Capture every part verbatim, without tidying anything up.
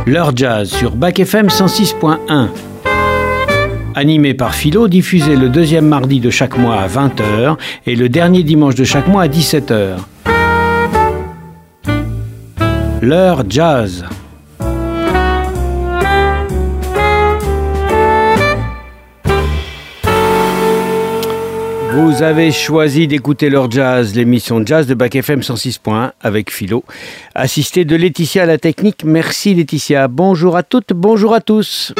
L'heure jazz sur Bac F M cent six point un. Animé par Philo, diffusé le deuxième mardi de chaque mois à vingt heures et le dernier dimanche de chaque mois à dix-sept heures. L'heure jazz. Vous avez choisi d'écouter l'heure jazz, l'émission jazz de Bac F M cent six point un avec Philo, assisté de Laetitia à la technique. Merci Laetitia. Bonjour à toutes, bonjour à tous.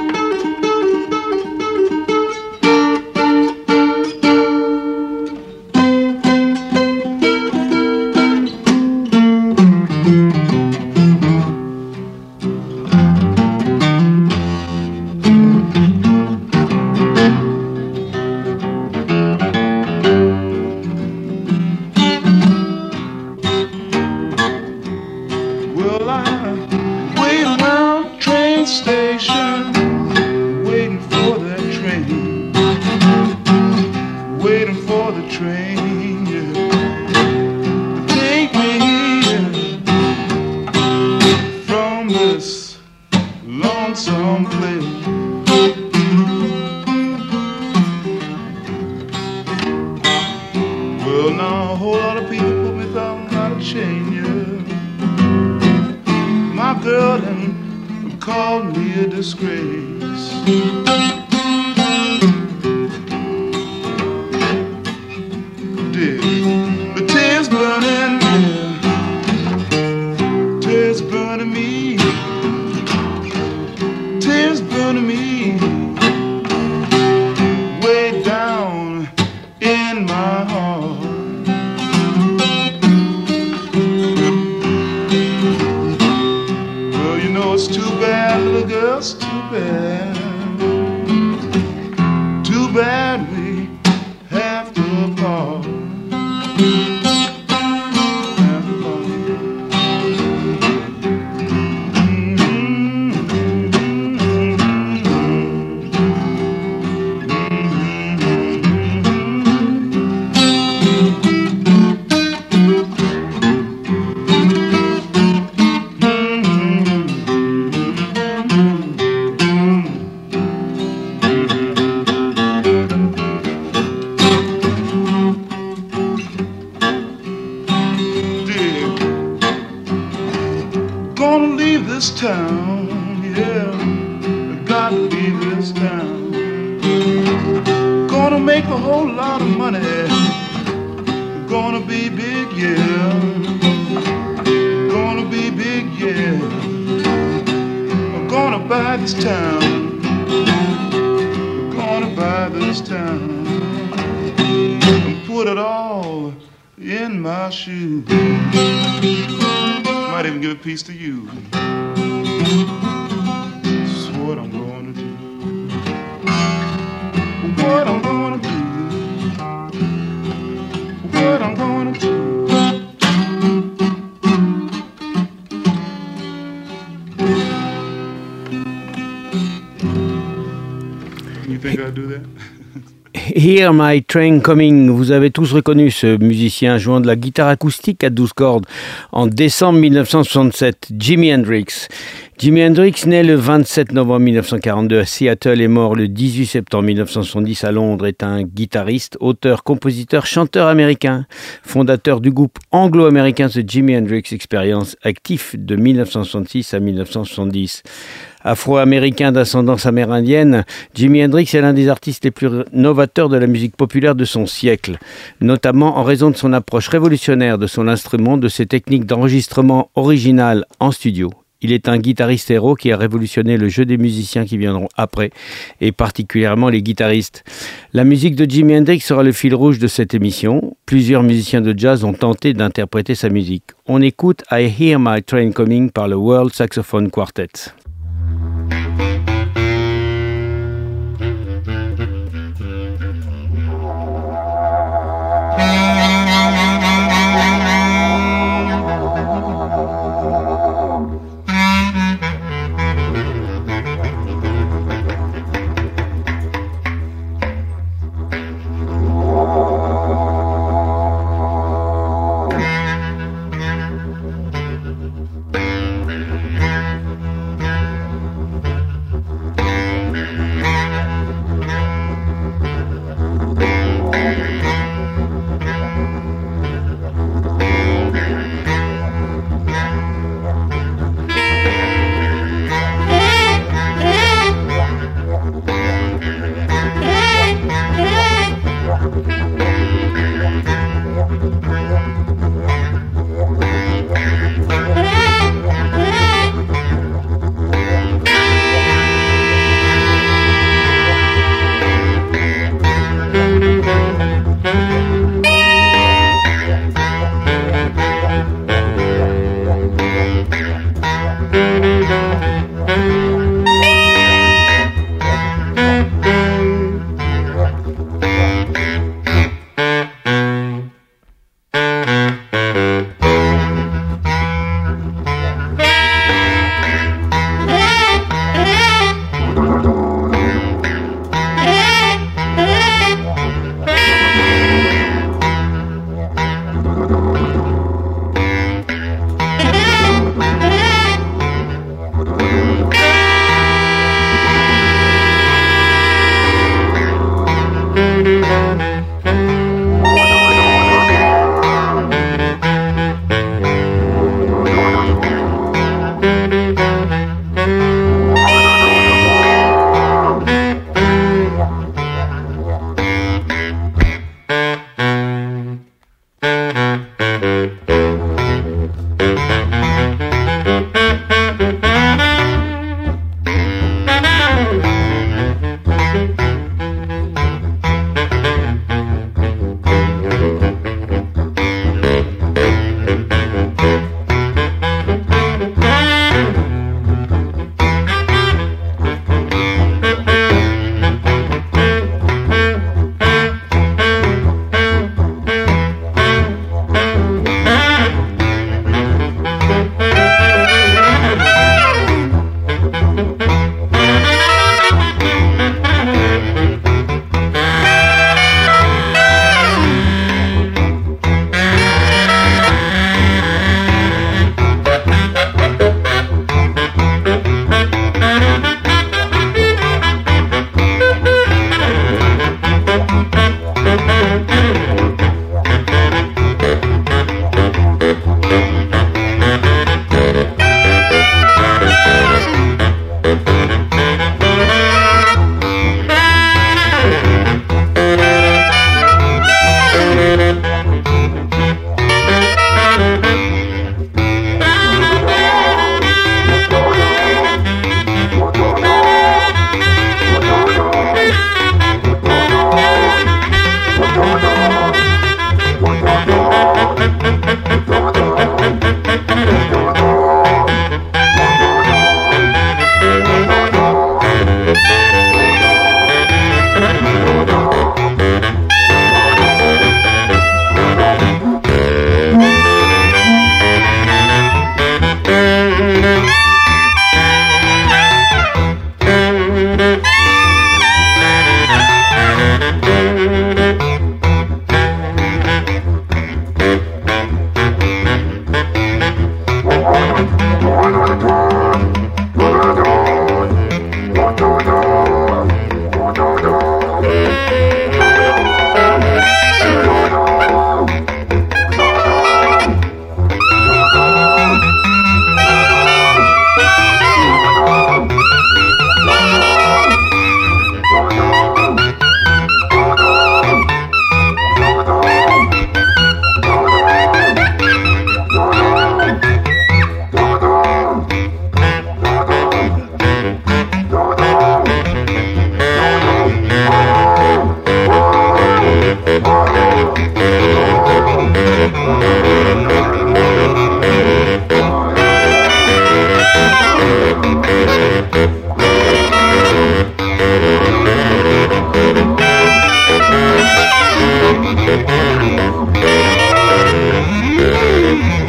Hear My Train Coming. Vous avez tous reconnu ce musicien jouant de la guitare acoustique à douze cordes en décembre mille neuf cent soixante-sept, Jimi Hendrix. Jimi Hendrix, né le vingt-sept novembre mille neuf cent quarante-deux à Seattle et mort le dix-huit septembre mille neuf cent soixante-dix à Londres, est un guitariste, auteur, compositeur, chanteur américain, fondateur du groupe anglo-américain The Jimi Hendrix Experience, actif de mille neuf cent soixante-six à mille neuf cent soixante-dix. Afro-américain d'ascendance amérindienne, Jimi Hendrix est l'un des artistes les plus novateurs de la musique populaire de son siècle, notamment en raison de son approche révolutionnaire de son instrument, de ses techniques d'enregistrement originales en studio. Il est un guitariste héros qui a révolutionné le jeu des musiciens qui viendront après, et particulièrement les guitaristes. La musique de Jimi Hendrix sera le fil rouge de cette émission. Plusieurs musiciens de jazz ont tenté d'interpréter sa musique. On écoute I Hear My Train Coming par le World Saxophone Quartet.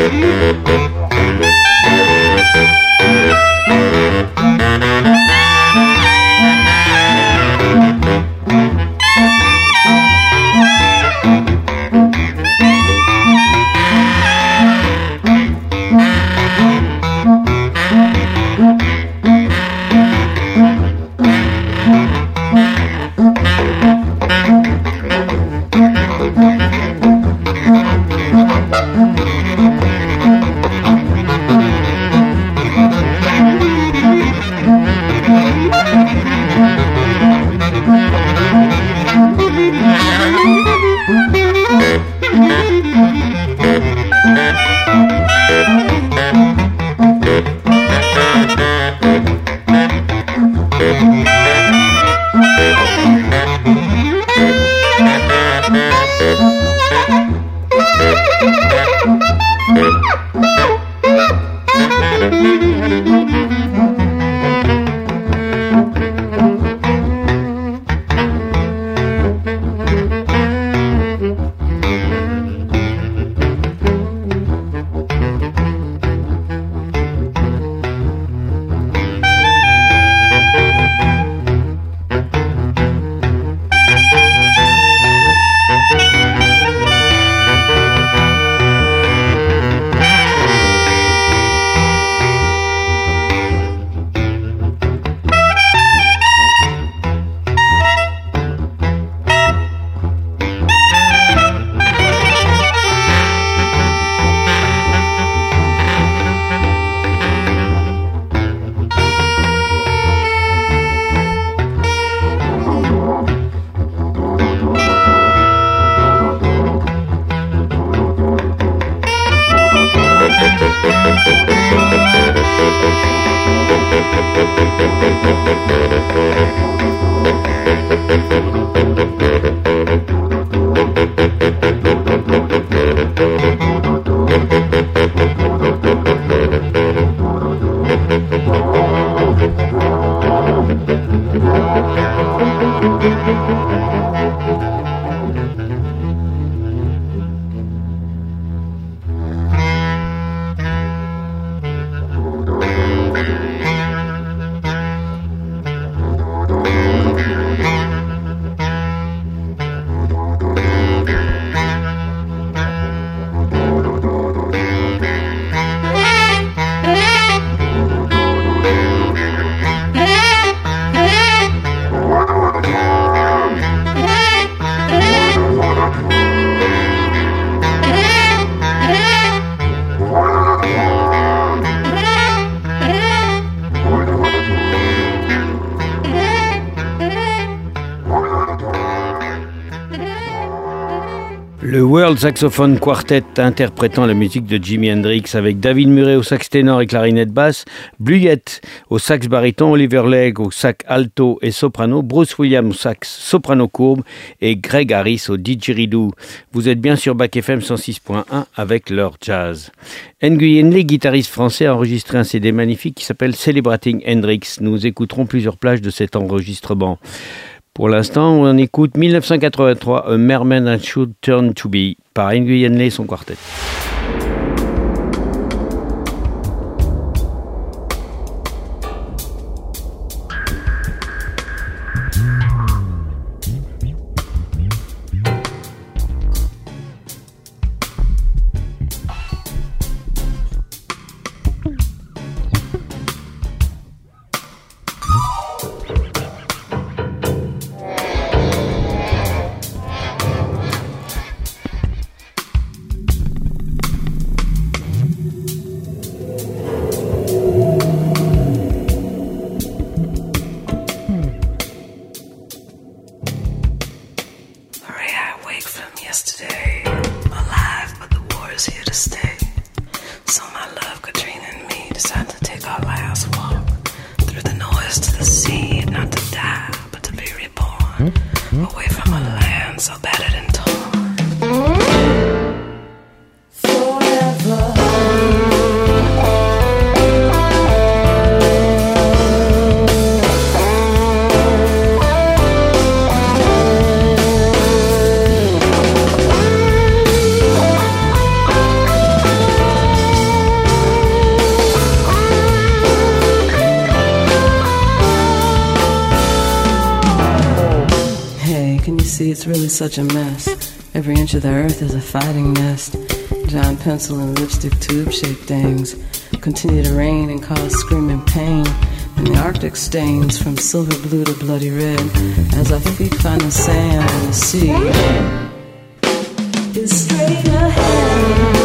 Le World Saxophone Quartet interprétant la musique de Jimi Hendrix avec David Murray au sax ténor et clarinette basse, Bluyett au sax baryton, Oliver Legge au sax alto et soprano, Bruce Williams au sax soprano courbe et Greg Harris au didgeridoo. Vous êtes bien sur Bac F M cent six point un avec leur jazz. Nguyen Lee, guitariste français, a enregistré un C D magnifique qui s'appelle Celebrating Hendrix. Nous écouterons plusieurs plages de cet enregistrement. Pour l'instant, on écoute dix-neuf cent quatre-vingt-trois, A Merman and Should Turn to Be, par Nguyen Lee et son quartet. see, it's really such a mess. Every inch of the earth is a fighting nest. Giant pencil and lipstick tube-shaped things continue to rain and cause screaming pain. And the Arctic stains from silver blue to bloody red as our feet find the sand and the sea is straight ahead.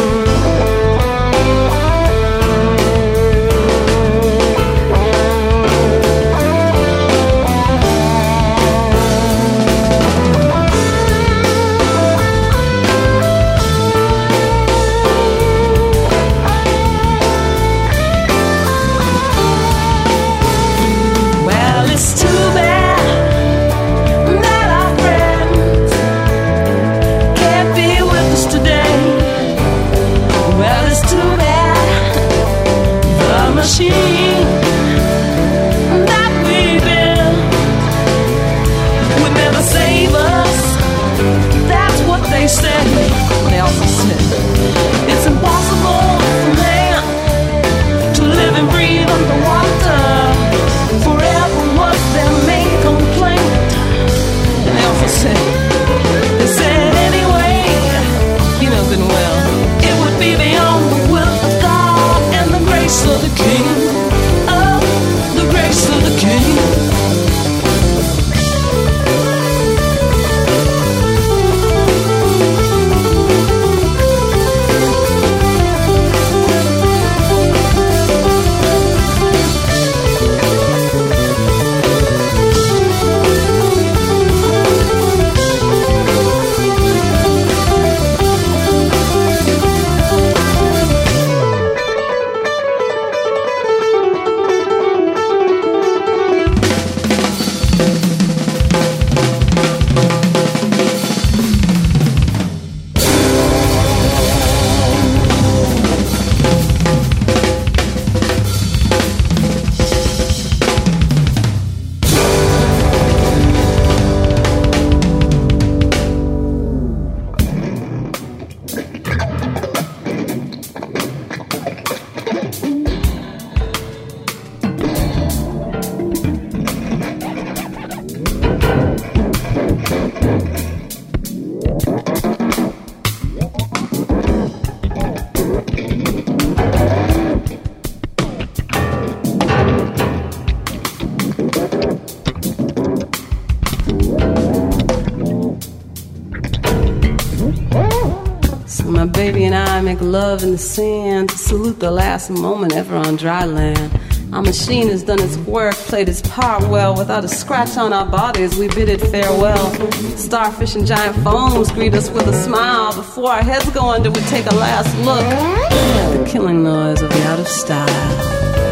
baby and I make love in the sand to salute the last moment ever on dry land. Our machine has done its work, played its part well. Without a scratch on our bodies, we bid it farewell. Starfish and giant foams greet us with a smile. Before our heads go under, we take a last look at the killing noise of the out of style.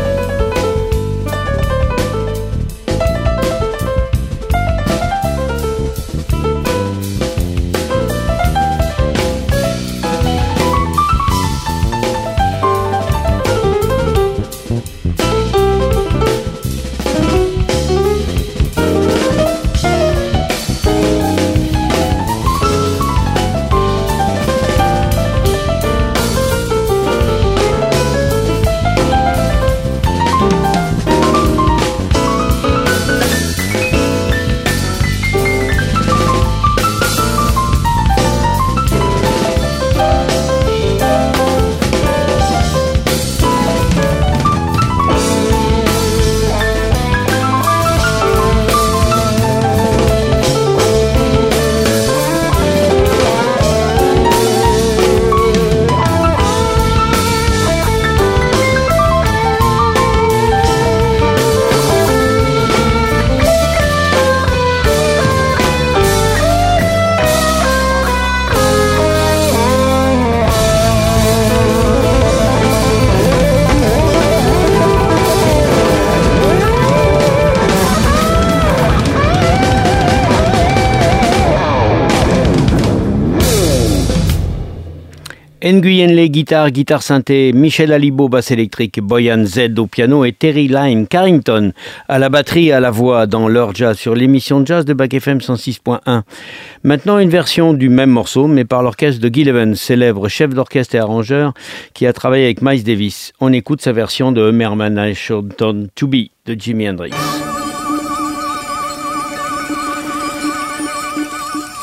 Nguyen Les guitares, guitare synthé, Michel Alibo basse électrique, Boyan Z au piano et Terry Lyne Carrington à la batterie et à la voix dans l'heure jazz sur l'émission Jazz de Bac F M cent six point un. Maintenant une version du même morceau mais par l'orchestre de Gil Evans, célèbre chef d'orchestre et arrangeur qui a travaillé avec Miles Davis. On écoute sa version de Merman I Should Turn to Be de Jimi Hendrix.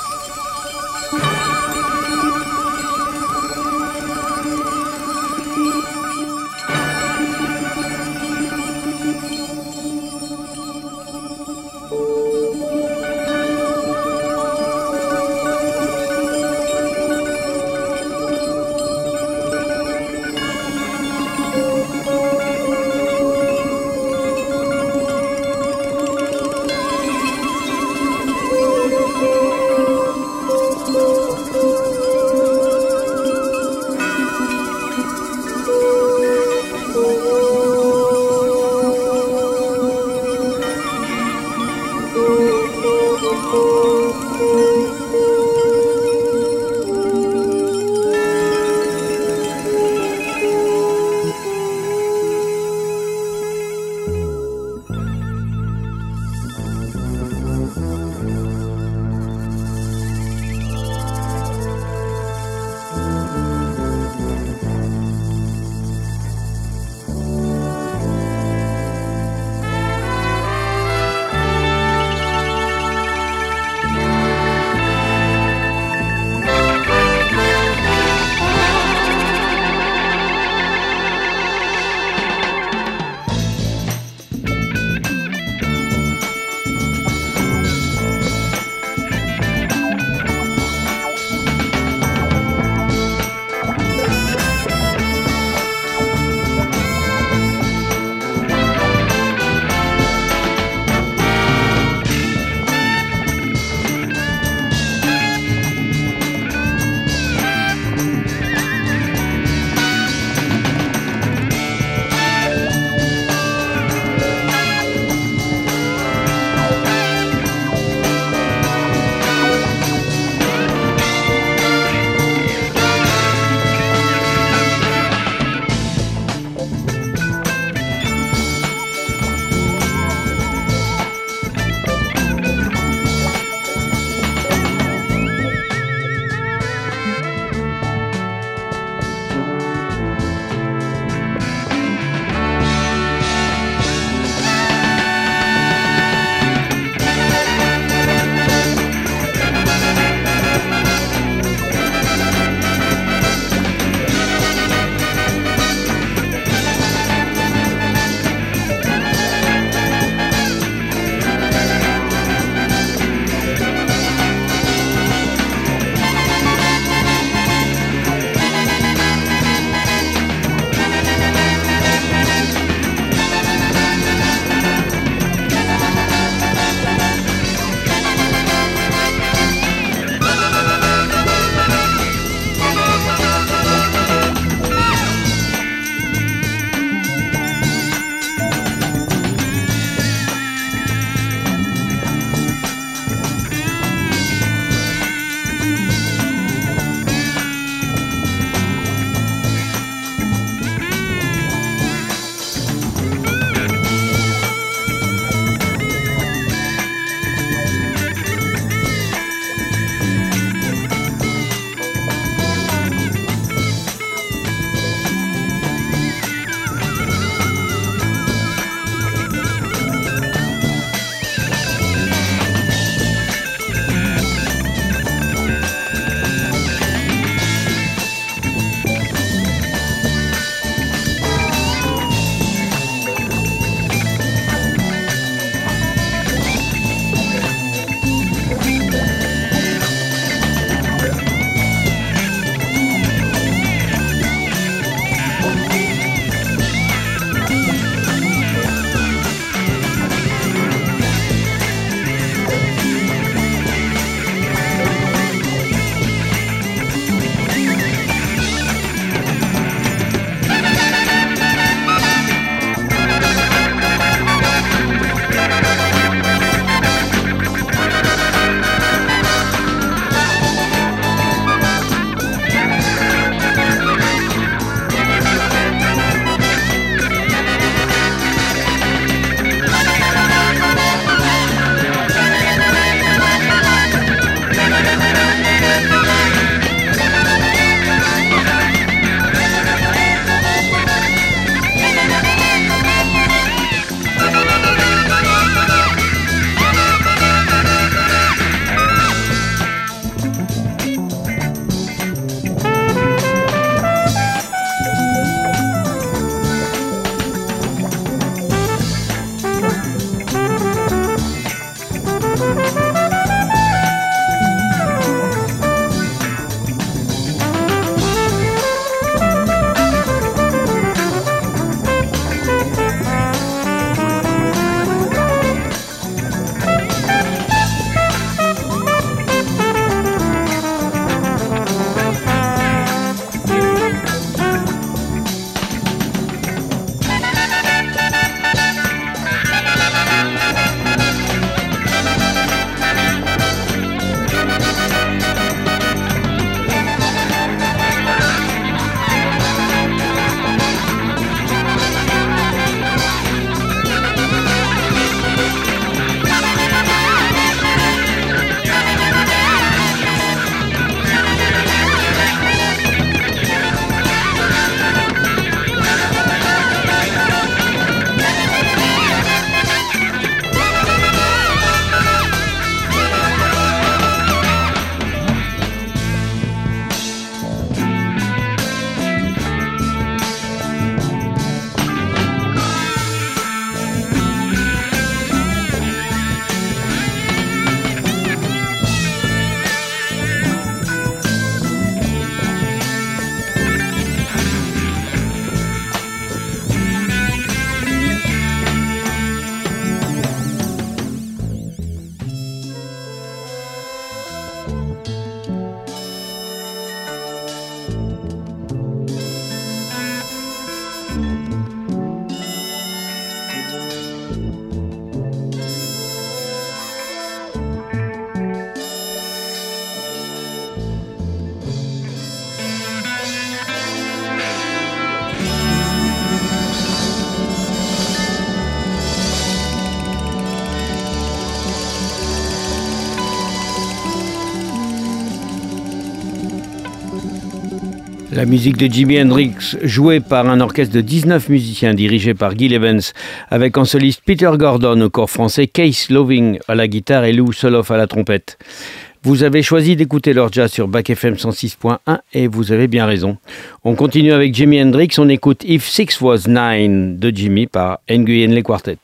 La musique de Jimi Hendrix, jouée par un orchestre de dix-neuf musiciens dirigé par Gil Evans, avec en soliste Peter Gordon au corps français, Case Loving à la guitare et Lou Soloff à la trompette. Vous avez choisi d'écouter leur jazz sur Bac F M cent six point un et vous avez bien raison. On continue avec Jimi Hendrix, on écoute If Six Was Nine de Jimi par Nguyen Le Quartet.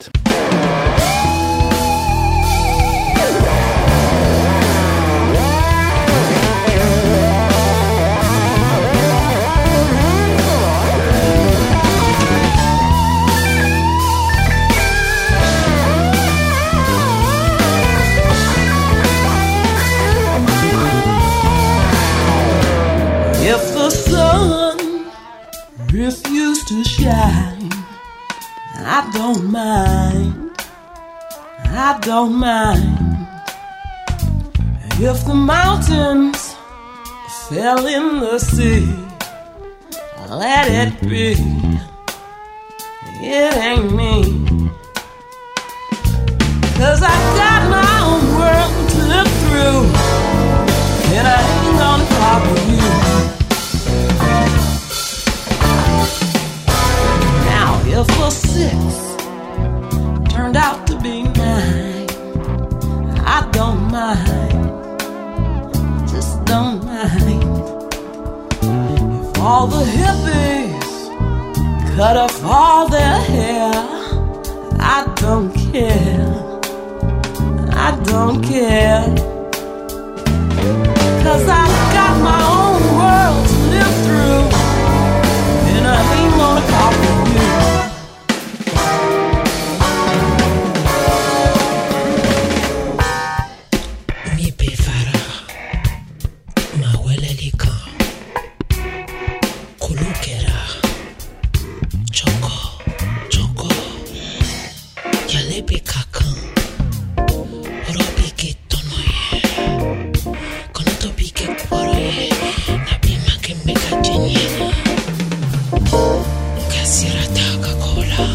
If the sun refused to shine, I don't mind, I don't mind. If the mountains fell in the sea, let it be, it ain't me. 'Cause I've got my own world to live through, and I ain't gonna copy you. Now if a six turned out to be nine, I don't mind, just don't mind. If all the hippies cut off all their hair, I don't care, I don't care. 'Cause I've got my own world to live through, and I ain't gonna copy you. Mi befara, ma welelika, kulukera, choco, choco, yalepe kakan, orobi ketonoye. Pike kuporoye na bima ke mekajinye kasira taka kola.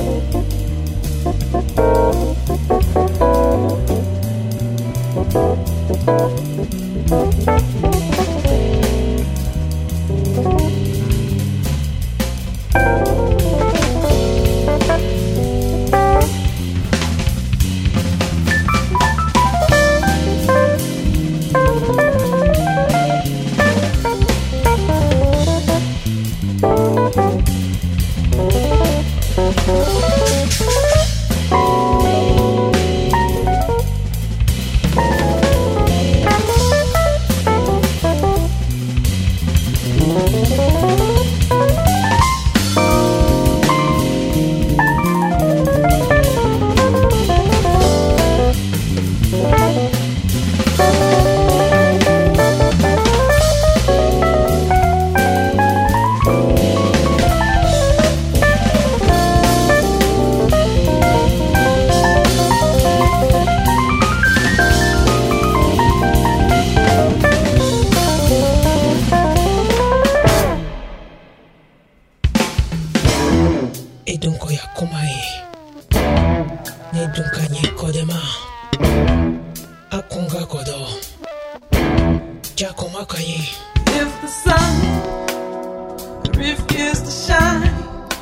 If the sun refused to shine,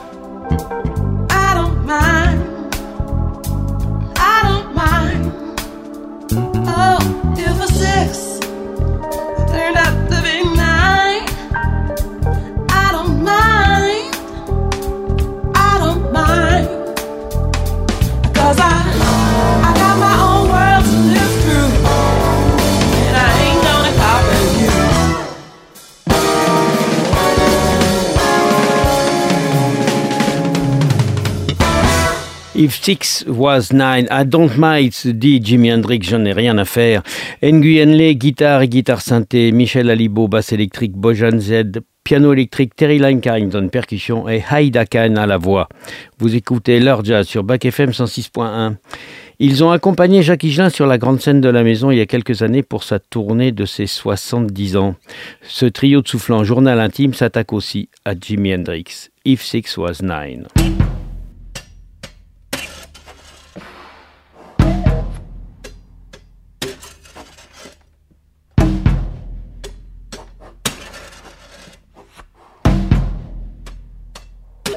I don't mind, I don't mind. Oh, if a six turned out to be nine, I don't mind, I don't mind. 'Cause I, I got my own world to live through, and I ain't gonna copy you. If Six Was Nine, I Don't Mind, dit Jimi Hendrix, j'en ai rien à faire. Nguyen Le, guitare et guitare synthé, Michel Alibo, basse électrique, Bojan Z, piano électrique, Terry Lyne Carrington, percussion et Haïda Khan à la voix. Vous écoutez leur jazz sur Bac F M cent six point un. Ils ont accompagné Jacques Higelin sur la grande scène de la maison il y a quelques années pour sa tournée de ses soixante-dix ans. Ce trio de soufflants journal intime s'attaque aussi à Jimi Hendrix. If Six Was Nine.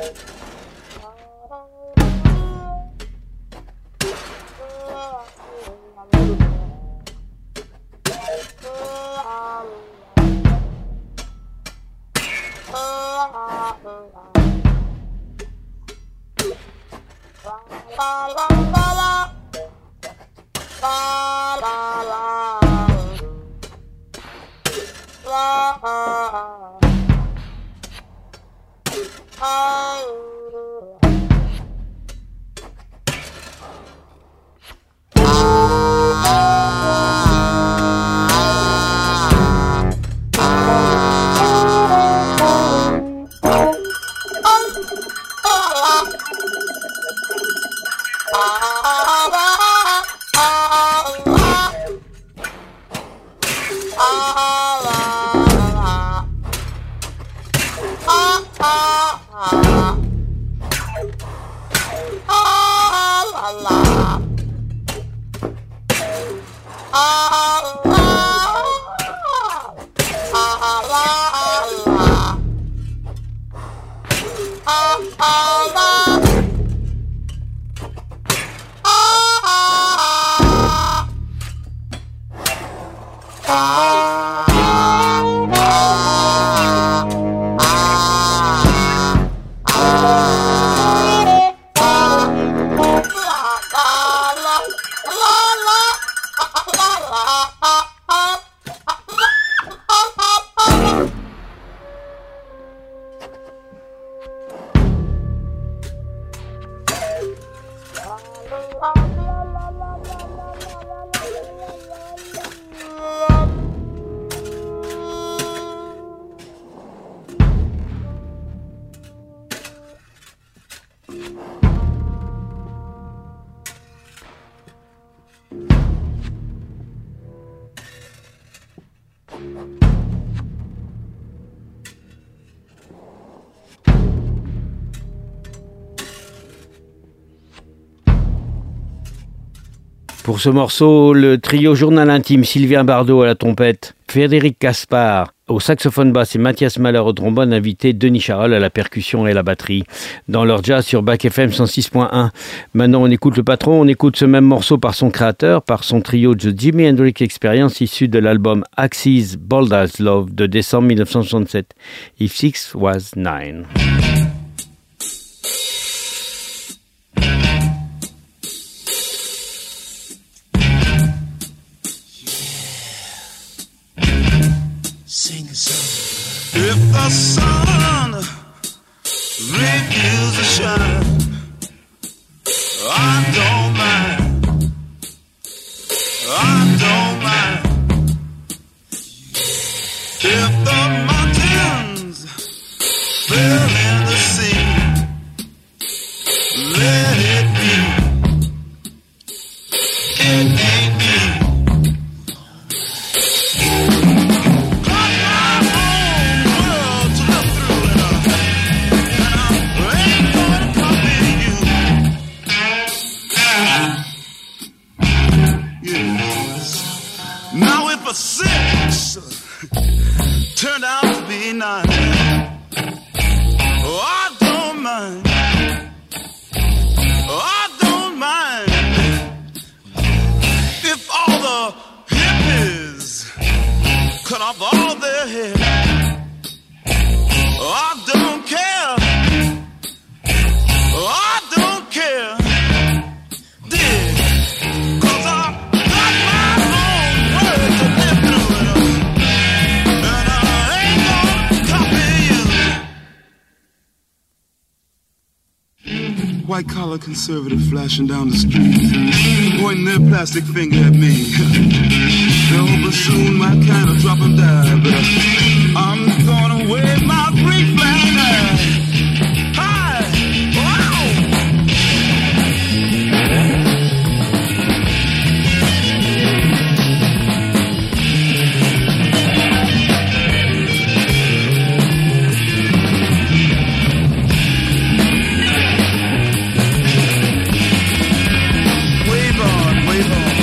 Pour ce morceau, le trio Journal Intime, Sylvain Bardot à la trompette, Frédéric Caspar au saxophone basse et Mathias Mahler au trombone, invité Denis Charol à la percussion et à la batterie. Dans leur jazz sur Bac F M cent six point un. Maintenant, on écoute le patron, on écoute ce même morceau par son créateur, par son trio The Jimi Hendrix Experience, issu de l'album Axis Bold as Love de décembre mille neuf cent soixante-sept. If Six Was Nine. If the sun refuses to shine, I don't mind, I don't mind. If the mountains fill in the sea, let it be, it ain't me. Six turned out to be nine. Oh, I don't mind. Oh, I don't mind if all the hippies cut off all their hair. Oh, I don't care. Oh, I don't care. Dig, 'cause I got my own words to live through it, and I ain't gonna copy you. White collar conservative flashing down the street, pointing their plastic finger at me. They're hoping soon my kind of drop and die, but I'm gonna wave my free flag high. High! Wow! Wave on, wave on.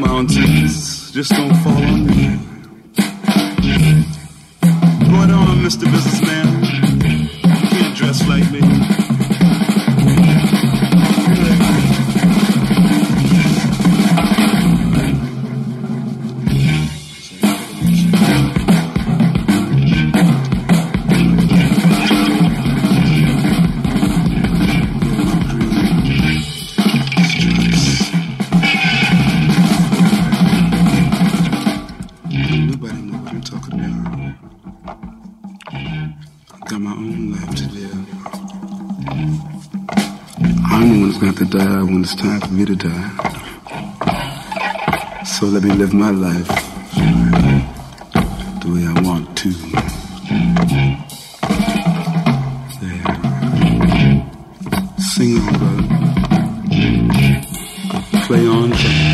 mountains just don't fall on me. Go it on, Mister Businessman. You can't dress like me. To die when it's time for me to die. So let me live my life the way I want to. There. Sing on, brother. Play on, brother.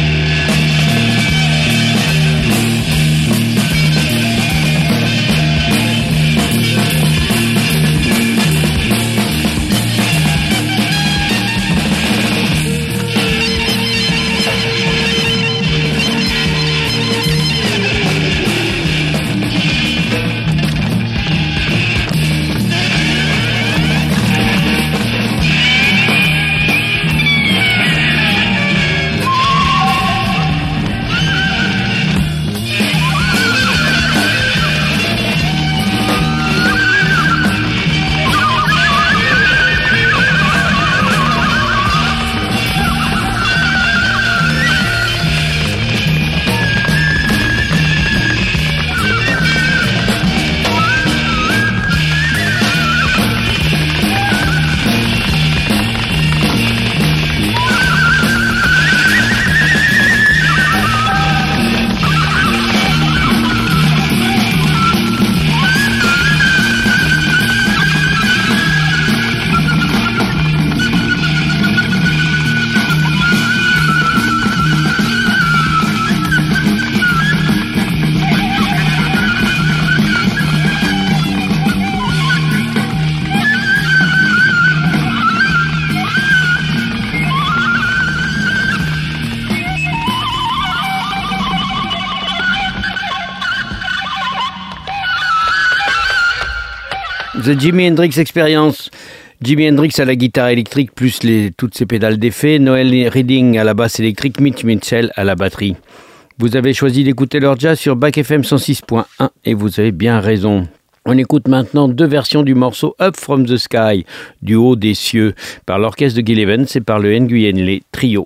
The Jimi Hendrix Experience. Jimi Hendrix à la guitare électrique plus les, toutes ses pédales d'effet, Noel Redding à la basse électrique, Mitch Mitchell à la batterie. Vous avez choisi d'écouter leur jazz sur Bac F M cent six point un et vous avez bien raison. On écoute maintenant deux versions du morceau Up From The Sky, du haut des cieux, par l'orchestre de Gil Evans et par le Nguyen Le Trio.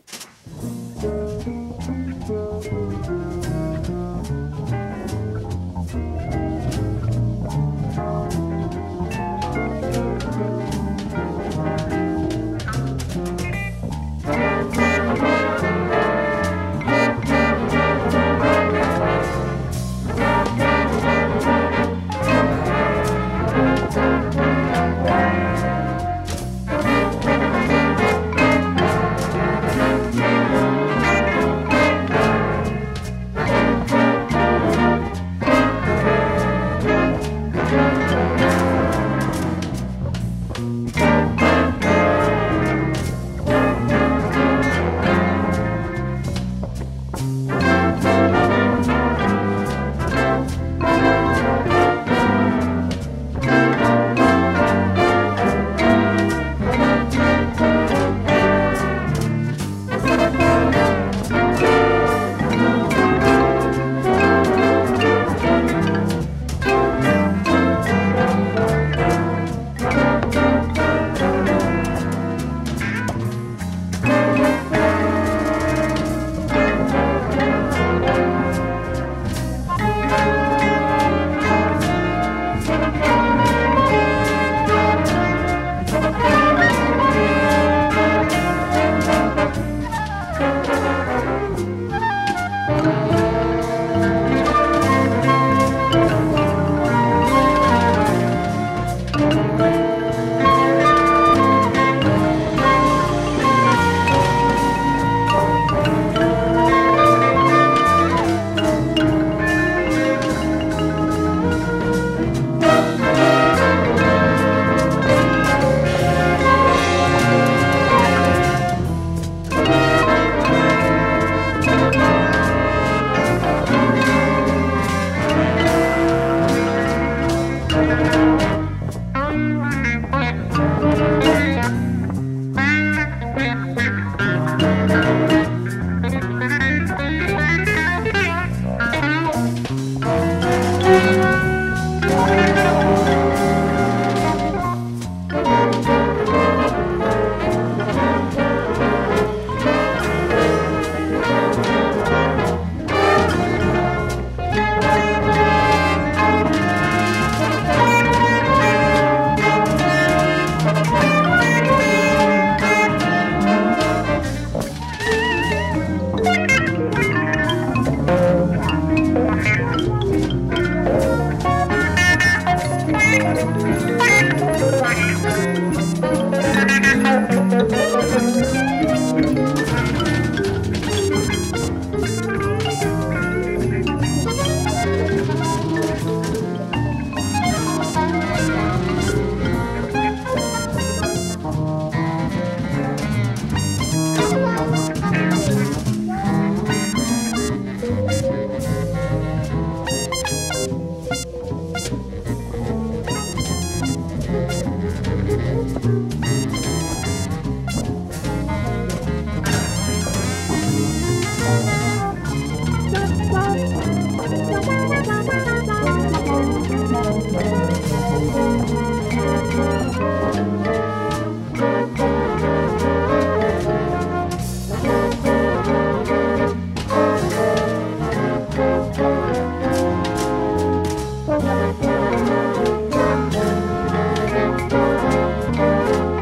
Thank you.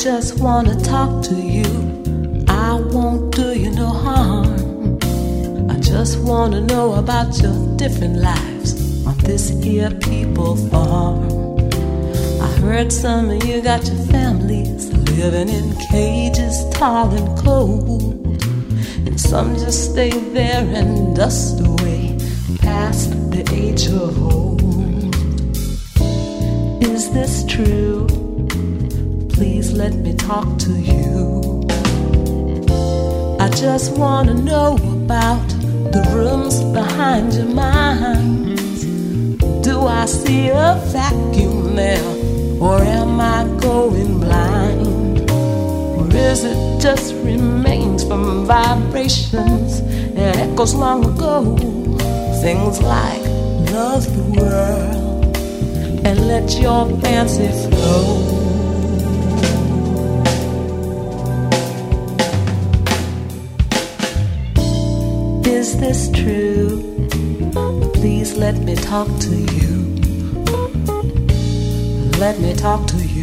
just wanna talk to you. I won't do you no harm. I just wanna know about your different lives on this here people farm. I heard some of you got your families living in cages, tall and cold, and some just stay there and dust away past the age of old. Is this true? Please let me talk to you. I just wanna know about the rooms behind your minds. Do I see a vacuum there, or am I going blind? Or is it just remains from vibrations and echoes long ago? Things like love the world and let your fancy flow. Is this true? Please let me talk to you. Let me talk to you.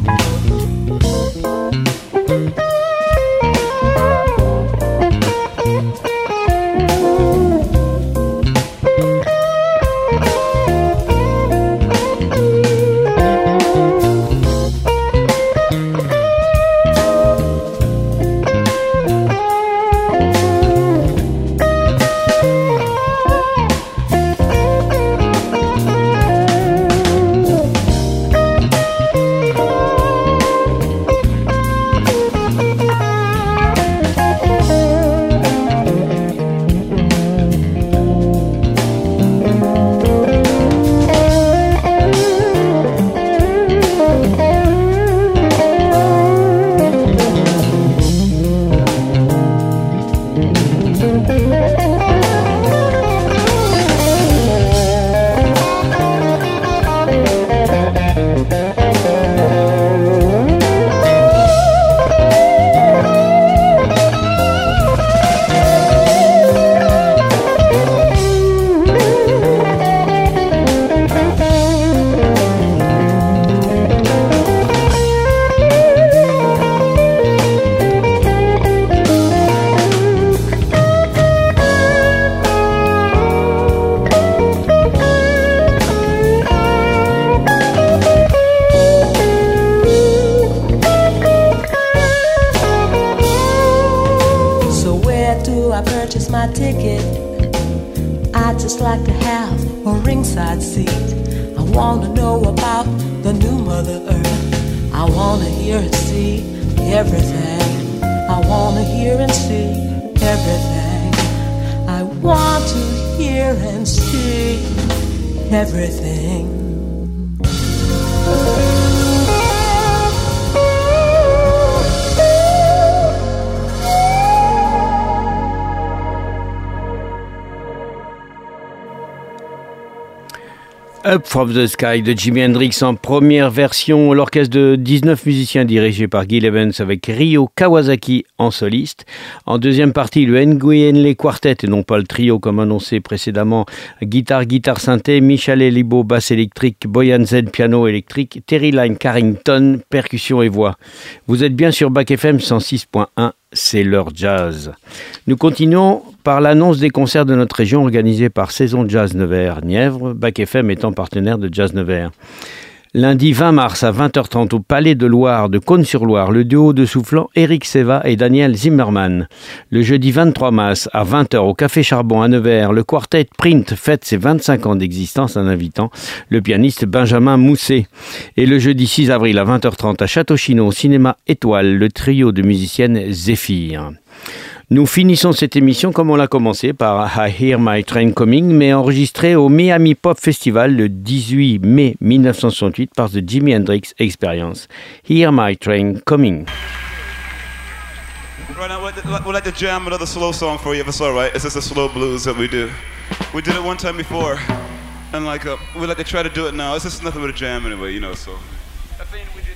Up from the Sky de Jimi Hendrix en première version, l'orchestre de dix-neuf musiciens dirigé par Gil Evans avec Ryo Kawasaki en soliste. En deuxième partie, le Nguyen Quartet et non pas le trio comme annoncé précédemment. Guitare, guitare synthé, Michel Libo basse électrique, Boyan Z piano électrique, Terry Lyne Carrington percussion et voix. Vous êtes bien sur Bac F M cent six point un. C'est leur jazz. Nous continuons par l'annonce des concerts de notre région organisés par Saison Jazz Nevers-Nièvre, Bac F M étant partenaire de Jazz Nevers. Lundi vingt mars à vingt heures trente au Palais de Loire de Cosne-sur-Loire, le duo de soufflants Eric Seva et Daniel Zimmerman. Le jeudi vingt-trois mars à vingt heures au Café Charbon à Nevers, le quartet Print fête ses vingt-cinq ans d'existence en invitant le pianiste Benjamin Mousset. Et le jeudi six avril à vingt heures trente à Château-Chinon au Cinéma Étoile, le trio de musiciennes Zéphyr. Nous finissons cette émission comme on l'a commencé par I Hear My Train Coming, mais enregistré au Miami Pop Festival le dix-huit mai mille neuf cent soixante-huit par The Jimi Hendrix Experience. Hear My Train Coming. Right now, we'd like to jam another slow song for you, if it's all right. It's just a slow blues that we do. We did it one time before, and like uh, we'd like to try to do it now. It's just nothing but a jam anyway, you know, so. I think we didn't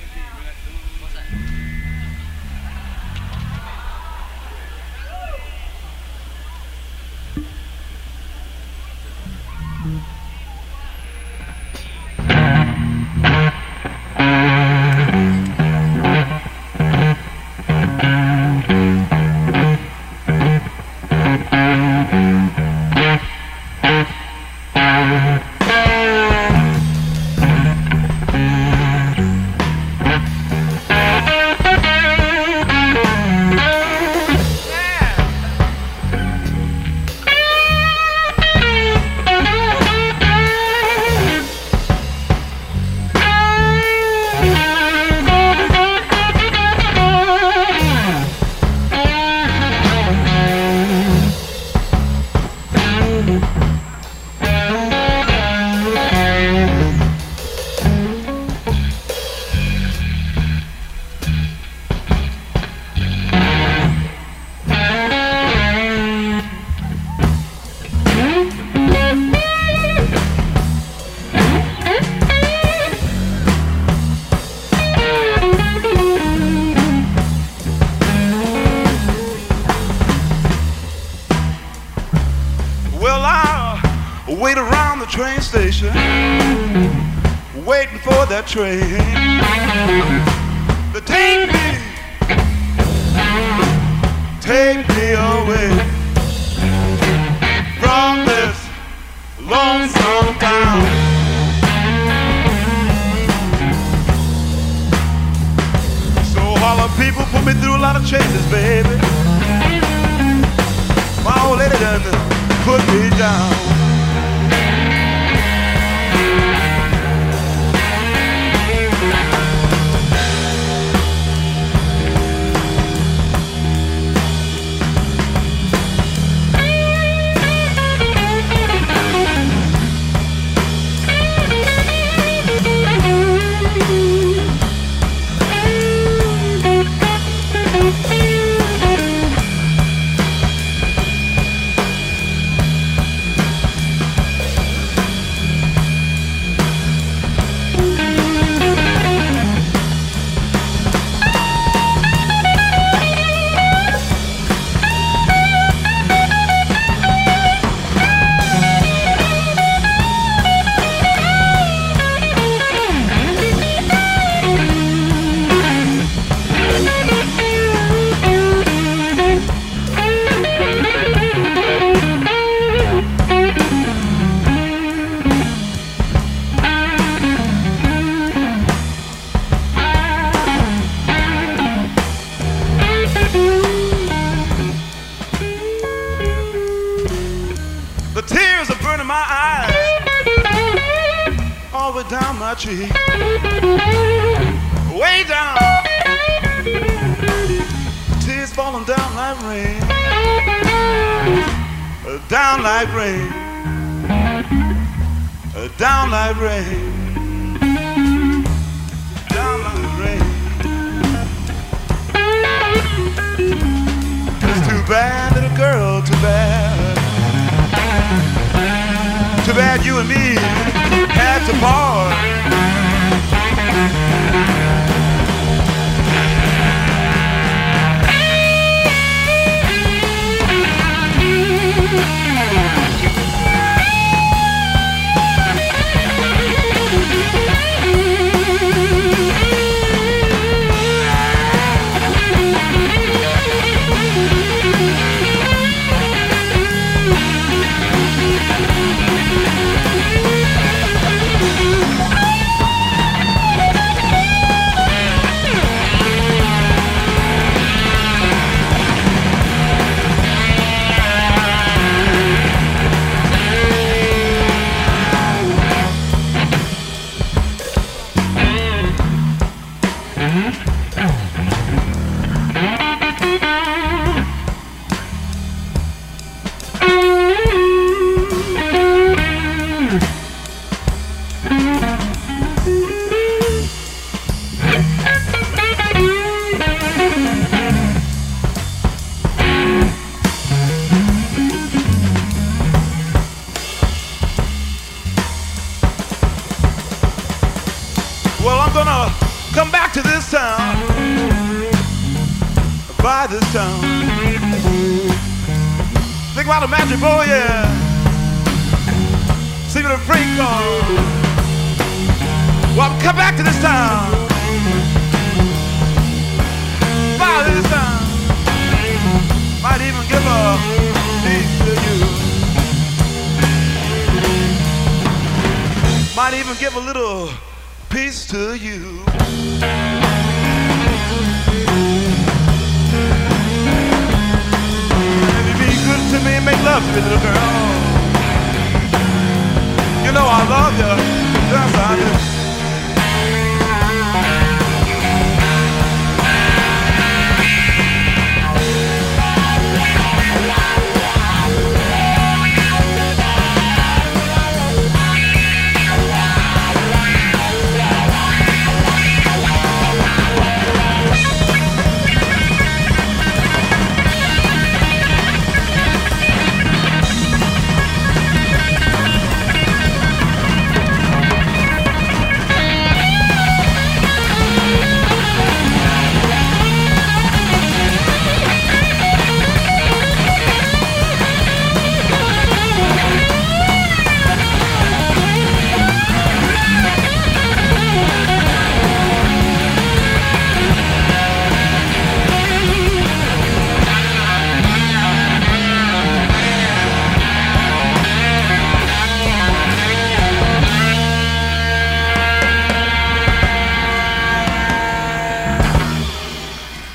station, waiting for that train to take me, take me away from this lonesome town. So all the people put me through a lot of changes, baby. My old lady done put me down. Cheek, way down, tears falling down like rain, down like rain, down like rain, down like rain. It's too bad, little girl, too bad, too bad you and me had to part. This town. Think about a magic boy, yeah. See what a freak on. Well, come back to this town. By this town. Might even give a piece to you. Might even give a little piece to you. To me, make love to me, little girl. You know I love you. Yes, I do.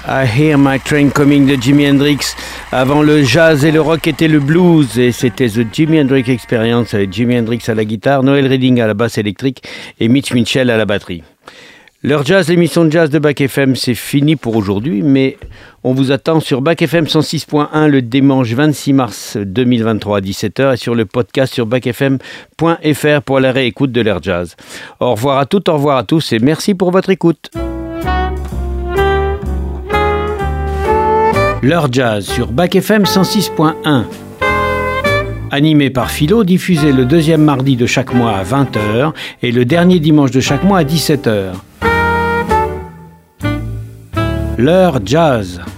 I Hear My Train Coming de Jimi Hendrix. Avant le jazz et le rock était le blues et c'était The Jimi Hendrix Experience avec Jimi Hendrix à la guitare, Noel Redding à la basse électrique et Mitch Mitchell à la batterie. L'heure jazz, l'émission de jazz de Bac F M, c'est fini pour aujourd'hui, mais on vous attend sur Bac F M cent six point un le dimanche vingt-six mars deux mille vingt-trois à dix-sept heures et sur le podcast sur bac f m point f r pour la réécoute de l'heure jazz. Au revoir à toutes, au revoir à tous et merci pour votre écoute. L'heure jazz sur Bac F M cent six point un. Animé par Philo, diffusé le deuxième mardi de chaque mois à vingt heures et le dernier dimanche de chaque mois à dix-sept heures. L'heure jazz.